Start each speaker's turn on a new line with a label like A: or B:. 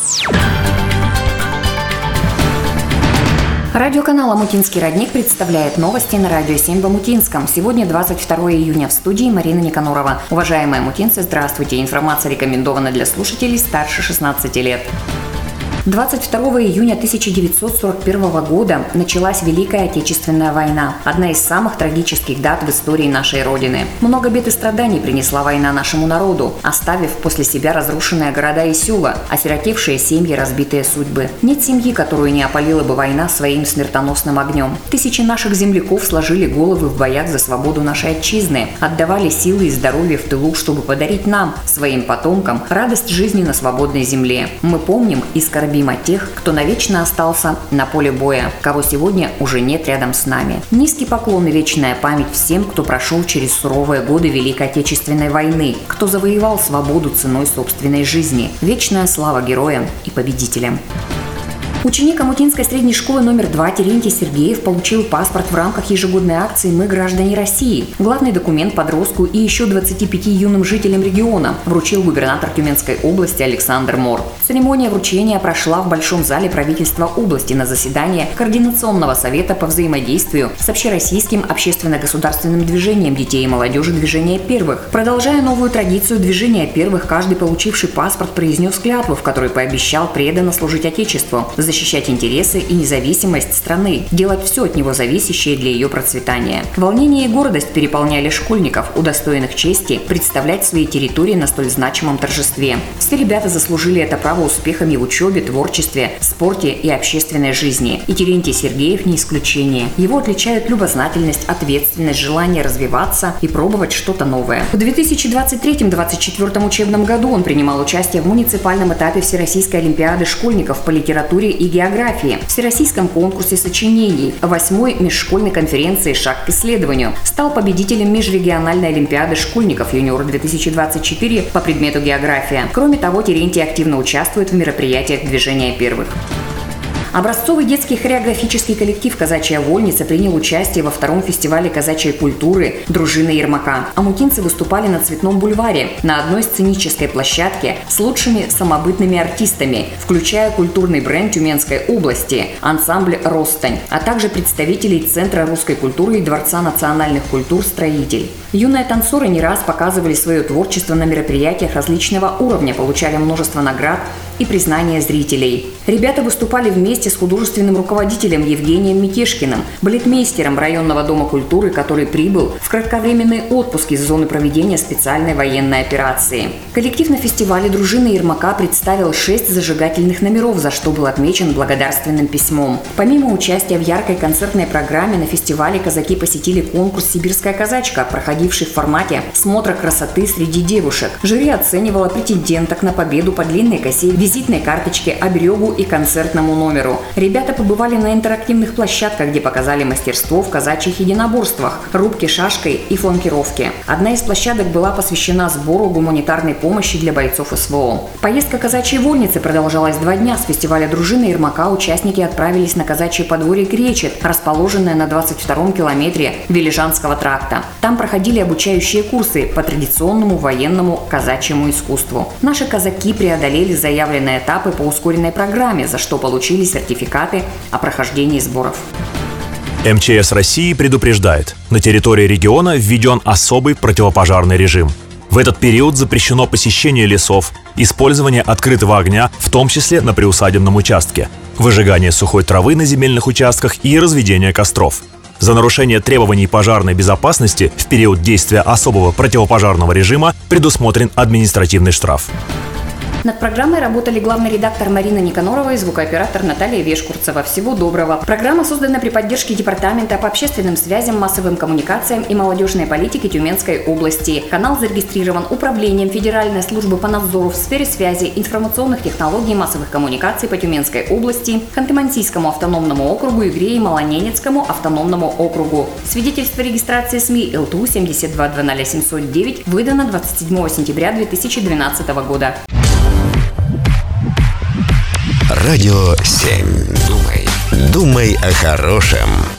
A: Радиоканал «Омутинский родник» представляет новости на Радио 7 в Омутинском. Сегодня 22 июня. В студии Марина Никанорова. Уважаемые омутинцы, здравствуйте. Информация рекомендована для слушателей старше 16 лет. 22 июня 1941 года началась Великая Отечественная война, одна из самых трагических дат в истории нашей Родины. Много бед и страданий принесла война нашему народу, оставив после себя разрушенные города и села, осиротевшие семьи, разбитые судьбы. Нет семьи, которую не опалила бы война своим смертоносным огнем. Тысячи наших земляков сложили головы в боях за свободу нашей отчизны, отдавали силы и здоровье в тылу, чтобы подарить нам, своим потомкам, радость жизни на свободной земле. Мы помним и скорбим о тех, кто навечно остался на поле боя, кого сегодня уже нет рядом с нами. Низкий поклон и вечная память всем, кто прошел через суровые годы Великой Отечественной войны, кто завоевал свободу ценой собственной жизни. Вечная слава героям и победителям. Ученик Омутинской средней школы номер 2 Терентий Сергеев получил паспорт в рамках ежегодной акции «Мы граждане России». Главный документ подростку и еще 25 юным жителям региона вручил губернатор Тюменской области Александр Мор. Церемония вручения прошла в Большом зале правительства области на заседании Координационного совета по взаимодействию с общероссийским общественно-государственным движением детей и молодежи «Движение первых». Продолжая новую традицию «Движения первых», каждый получивший паспорт произнес клятву, в которой пообещал преданно служить Отечеству, защищать интересы и независимость страны, делать все от него зависящее для ее процветания. Волнение и гордость переполняли школьников, удостоенных чести представлять свои территории на столь значимом торжестве. Все ребята заслужили это право успехами в учебе, творчестве, спорте и общественной жизни. И Терентий Сергеев не исключение. Его отличают любознательность, ответственность, желание развиваться и пробовать что-то новое. В 2023-2024 учебном году он принимал участие в муниципальном этапе Всероссийской олимпиады школьников по литературе и географии, Всероссийском конкурсе сочинений, 8-й межшкольной конференции «Шаг к исследованию». Стал победителем межрегиональной олимпиады школьников «Юниор-2024» по предмету география. Кроме того, Терентий активно участвует в мероприятиях Движения первых. Образцовый детский хореографический коллектив «Казачья вольница» принял участие во 2-м фестивале казачьей культуры «Дружина Ермака». Омутинцы выступали на Цветном бульваре на одной сценической площадке с лучшими самобытными артистами, включая культурный бренд Тюменской области, ансамбль «Ростань», а также представителей Центра русской культуры и Дворца национальных культур «Строитель». Юные танцоры не раз показывали свое творчество на мероприятиях различного уровня, получали множество наград и признания зрителей. Ребята выступали вместе с художественным руководителем Евгением Митешкиным, балетмейстером районного дома культуры, который прибыл в кратковременный отпуск из зоны проведения специальной военной операции. Коллектив на фестивале «Дружина Ермака» представил 6 зажигательных номеров, за что был отмечен благодарственным письмом. Помимо участия в яркой концертной программе, на фестивале казаки посетили конкурс «Сибирская казачка», проходивший в формате смотра красоты среди девушек. Жюри оценивало претенденток на победу по длинной косе, визитной карточке, оберегу и концертному номеру. Ребята побывали на интерактивных площадках, где показали мастерство в казачьих единоборствах, рубке шашкой и фланкировке. Одна из площадок была посвящена сбору гуманитарной помощи для бойцов СВО. Поездка казачьей вольницы продолжалась 2 дня. С фестиваля «Дружина Ермака» участники отправились на казачье подворье Кречет, расположенное на 22-м километре Велижанского тракта. Там проходили обучающие курсы по традиционному военному казачьему искусству. Наши казаки преодолели заявленные этапы по ускоренной программе, за что получили сертификаты о прохождении сборов.
B: МЧС России предупреждает: на территории региона введен особый противопожарный режим. В этот период запрещено посещение лесов, использование открытого огня, в том числе на приусадебном участке, выжигание сухой травы на земельных участках и разведение костров. За нарушение требований пожарной безопасности в период действия особого противопожарного режима предусмотрен административный штраф.
A: Над программой работали главный редактор Марина Никанорова и звукооператор Наталья Вешкурцева. Всего доброго. Программа создана при поддержке Департамента по общественным связям, массовым коммуникациям и молодежной политике Тюменской области. Канал зарегистрирован Управлением Федеральной службы по надзору в сфере связи, информационных технологий и массовых коммуникаций по Тюменской области, Ханты-Мансийскому автономному округу, Игре и Малоненецкому автономному округу. Свидетельство регистрации СМИ ЛТУ 722000709 выдано 27 сентября 2012 года.
C: Радио 7. Думай о хорошем.